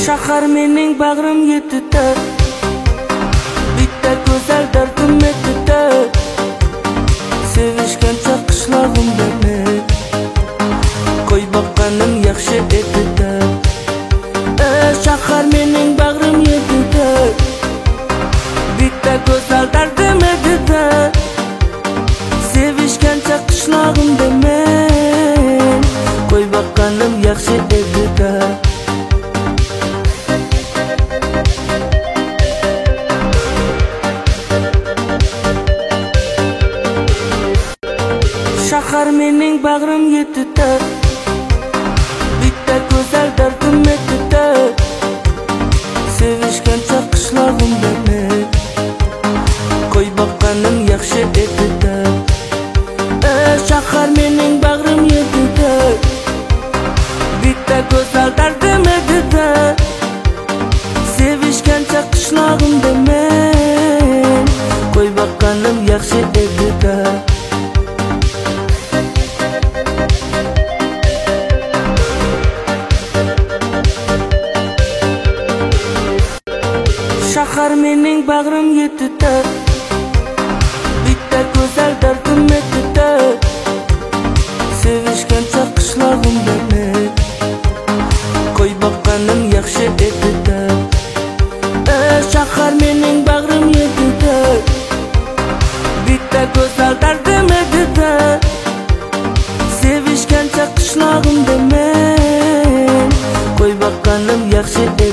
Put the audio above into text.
Shahar mening bag'rim yetida, bitta go'zal dardim etida, sevishgancha qishlog'imda men qo'y boqqanim yaxshi etida. Shahar mening bag'rim yetida, bitta go'zal dardim etida, sevishgancha qishlog'imda men qo'y boqqanim yaxshi etida. Shahar mening bag'rim yetida, bitta go'zal dardim etida, sevishgancha qishlog'imda men qo'y boqqanim yaxshi etida. Shahar mening bag'rim yetida, bitta go'zal dardim etida, sevishgancha qishlog'imda men qo'y boqqanim yaxshi etida. Shahar mening bag'rim yetida, bitta go'zal dardim etida, sevishgancha qishlog'imda men qo'y boqqanim yaxshi etida. Shahar mening bag'rim yetida, bitta go'zal dardim etida, sevishgancha qishlog'imda men qo'y boqqanim yaxshi etida.